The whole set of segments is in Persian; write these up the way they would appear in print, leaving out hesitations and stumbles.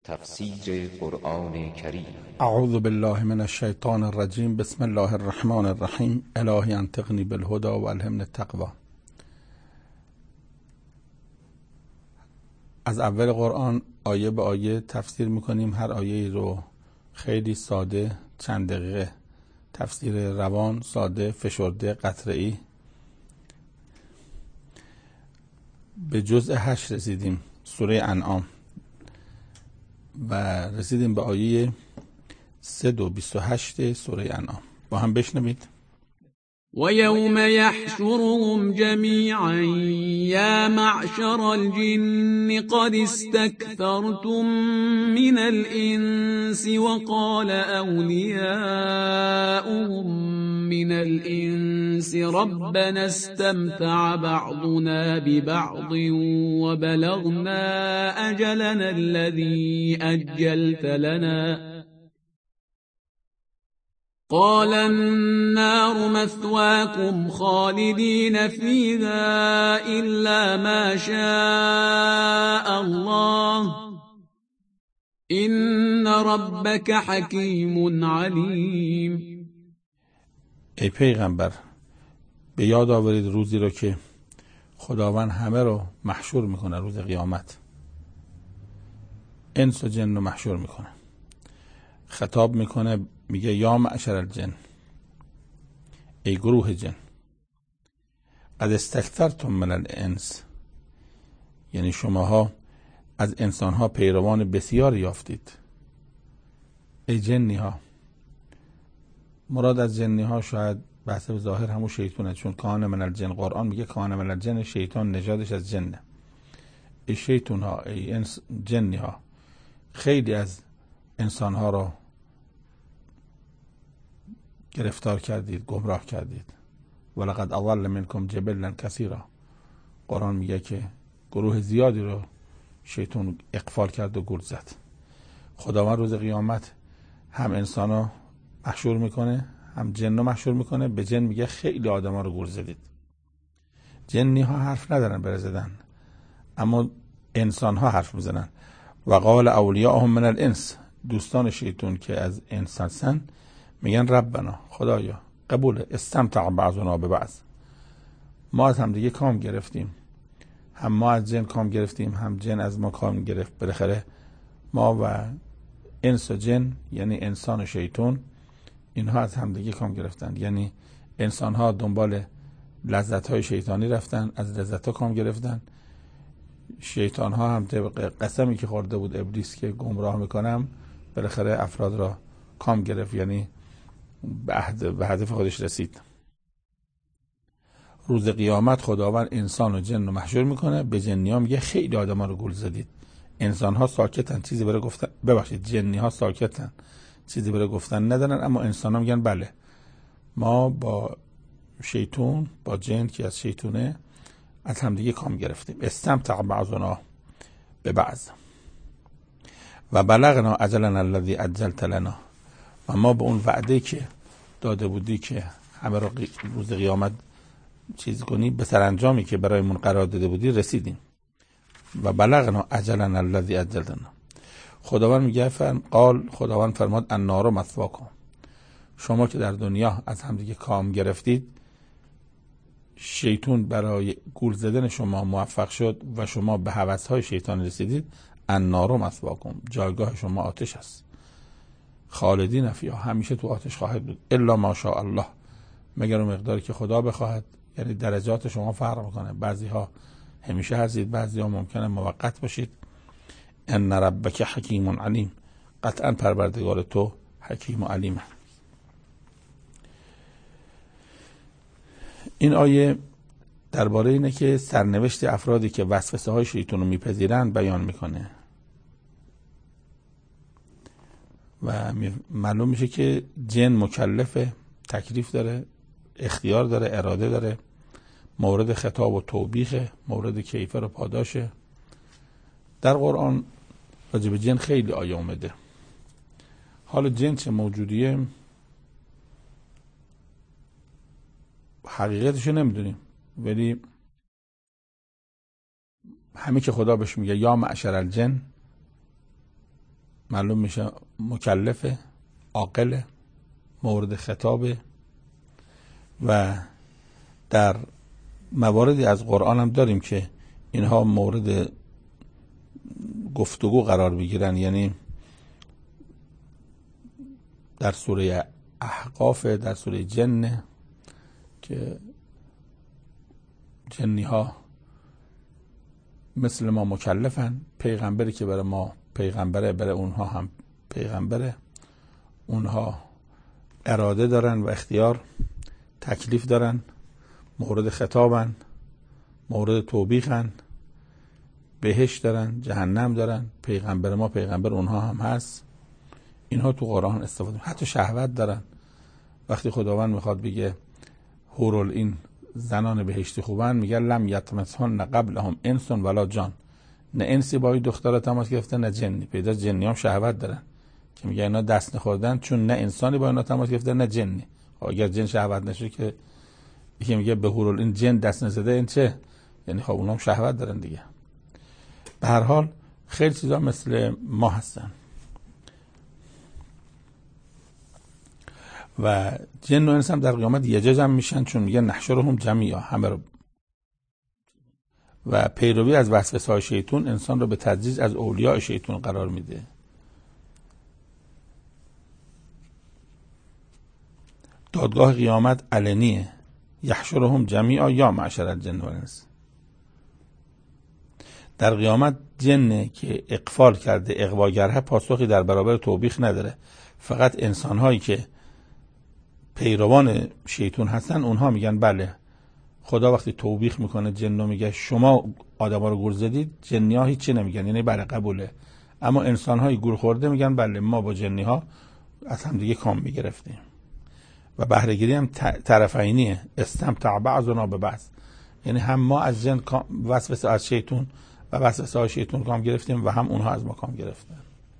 تفسیر قرآن کریم. اعوذ بالله من الشیطان الرجیم. بسم الله الرحمن الرحیم. الهی انطقنی بالهدی و الهمنی التقوی. از اول قرآن آیه به آیه تفسیر میکنیم. هر آیه رو خیلی ساده، چند دقیقه تفسیر روان، ساده، فشرده، قطره‌ای. به جزء 8 رسیدیم، سوره انعام، و رسیدیم به آیه 328 سوره انعام. با هم بشنوید. ويوم يحشرهم جميعا يا معشر الجن قد استكثرتم من الإنس وقال أولياؤهم من الإنس ربنا استمتع بعضنا ببعض وبلغنا أجلنا الذي أجلت لنا قال النار مثواكم خالدين فيها إلا ما شاء الله إن ربك حكيم عليم. ای پیغمبر، به یاد آورید روزی رو که خداوند همه رو محشور میکنه. روز قیامت انس و جن رو محشور میکنه. خطاب میکنه، میگه یا معشر الجن، ای گروه جن، قد استکثرتم من الانس، یعنی شماها از انسانها پیروان بسیار یافتید. ای جنی ها، مراد از جنی ها شاید بحث ظاهر همون شیطونه، چون کان من الجن، قرآن میگه کان من الجن، شیطان نژادش از جنه. ای شیطون ها، ای جنی ها، خیلی از انسان ها را گرفتار کردید، گمراه کردید. ولقد اضل منکم جبلا کثیرا. قرآن میگه که گروه زیادی رو شیطان اغفال کرد و گول زد. خداوند روز قیامت هم انسان رو محشور میکنه، هم جن رو محشور میکنه. به جن میگه خیلی آدم ها رو گول زدید. جنی ها حرف ندارن برای زدن، اما انسان ها حرف میزنن. و قال اولیاءهم من الانس، دوستان شیطان که از انسان هستن میگن ربنا، خدایا، قبول استمتع بعضنا به بعض، ما از هم دیگه کام گرفتیم، هم ما از جن کام گرفتیم، هم جن از ما کام گرفت. بالاخره ما و انس و جن، یعنی انسان و شیطان، اینها از هم دیگه کام گرفتن. یعنی انسان ها دنبال لذت های شیطانی رفتن، از لذت ها کام گرفتن. شیطان ها هم طبق قسمی که خورده بود ابلیس که گمراه میکنم، بالاخره افراد را کام گرفت، یعنی به هدف خودش رسید. روز قیامت خداوند انسان و جن رو محشور میکنه. به جنی ها میگه خیلی آدم ها رو گول زدید. انسان ها ساکتن، چیزی برای گفتن، ببخشید جنی ها ساکتن، چیزی برای گفتن ندارن، اما انسان ها میگن بله، ما با شیطون، با جن که از شیطونه، از همدیگه کام گرفتیم. استمتع بعضنا به بعض و بلغنا اجلنا الذی اجلت لنا، و ما به اون وعده که داده بودی که همه رو روز قیامت چیز کنی، به سرانجامی که برایمون قرار داده بودی رسیدیم. و بلغنا اجلنا الذی اجلتنا. خداوند میگه خداوند فرماد النار مثواکم، شما که در دنیا از همدیگه کام گرفتید، شیطان برای گول زدن شما موفق شد و شما به هوس‌های شیطان رسیدید. النار مثواکم، جایگاه شما آتش است. خالدین فیها، همیشه تو آتش خواهد بود. الا ماشاء الله، مگر اون مقداری که خدا بخواهد. یعنی درجات شما فرق میکنه، بعضی ها همیشه هستید، بعضی ها ممکنه موقت باشید. ان ربک حکیم علیم، قطعا پروردگار تو حکیم و علیمه. این آیه درباره اینه که سرنوشت افرادی که وسوسه های شیطان رو میپذیرن بیان میکنه و معلوم میشه که جن مکلفه، تکلیف داره، اختیار داره، اراده داره، مورد خطاب و توبیخه، مورد کیفر و پاداشه. در قرآن راجع به جن خیلی آیه اومده. حالا جن چه موجودیه حقیقتشو نمیدونیم، ولی همین که خدا بهش میگه یا معشر الجن، معلوم میشه مکلفه، عاقله، مورد خطابه. و در مواردی از قرآن هم داریم که اینها مورد گفتگو قرار بگیرن. یعنی در سوره احقاف، در سوره جن، که جنی ها مثل ما مکلفن، پیغمبری که برای ما پیغمبره برای اونها هم پیغمبره، اونها اراده دارن و اختیار، تکلیف دارن، مورد خطابن، مورد توبیخن، بهشت دارن، جهنم دارن، پیغمبر ما پیغمبر اونها هم هست. اینها تو قرآن استفاده می‌کنن. حتی شهوت دارن. وقتی خداوند میخواد بگه حورالعین زنان بهشتی خوبن، میگه لم یطمثهن قبلهم انس ولا جان، نه انسی با این دخترها تماس گرفته نه جنی. پیدا جنی هم شهوت دارن که میگه اینا دست نخوردن چون نه انسانی با اینا تماس گرفته نه جنی. اگر جن شهوت نشه که یکی میگه به حورالعین جن دست نزده، این چه؟ یعنی خب اونها هم شهوت دارن دیگه. به هر حال خیلی چیزا مثل ما هستن. و جن و انس هم در قیامت یه جا جمع میشن، چون میگه نحشرهم جمیعا، همه رو. و پیروی از وسوسه‌های شیطان انسان رو به تدریج از اولیاء شیطان قرار میده. دادگاه قیامت علنیه، یحشرهم جمیعا یا معشر الجن و الانس. در قیامت جن که اغفال کرده، اغواگرها، پاسخی در برابر توبیخ نداره. فقط انسان‌هایی که پیروان شیطان هستن اونها میگن بله. خدا وقتی توبیخ میکنه جن رو، میگه شما آدما رو گول زدید، جنی ها هیچی نمیگن، یعنی بله قبوله. اما انسان های گول خورده میگن بله ما با جنی ها از هم دیگه کام میگرفتیم. و بهره گیری هم طرفینیه، استمتع بعضنا به بعض، یعنی هم ما از جن وسوسه از شیطان و وسوسه های شیطان کام گرفتیم و هم اونها از ما کام گرفتن.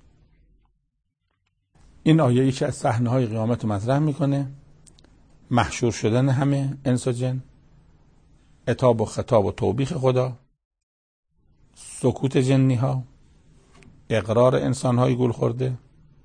این آیه یکی از صحنه های قیامت رو مطرح میکنه. محشور شدن همه انس و جن، عتاب و خطاب و توبیخ خدا، سکوت جنی ها، اقرار انسان های گول خورده،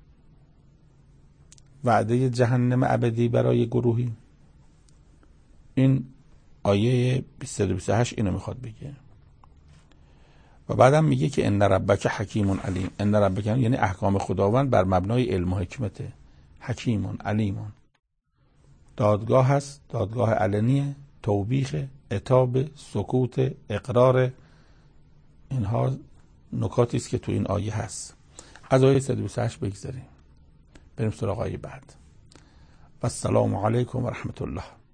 وعده جهنم ابدی برای گروهی. این آیه 228 اینو میخواد بگه. و بعدم میگه که ان ربک حکیم علیم. ان ربک یعنی احکام خداوند بر مبنای علم و حکمته. حکیم علیم. دادگاه هست، دادگاه علنیه، توبیخ، عتاب، سکوت، اقرار. اینها نکاتی است که تو این آیه هست. از آیه 128 بگذاریم، بریم سراغ آیه بعد. و السلام علیکم و رحمت الله.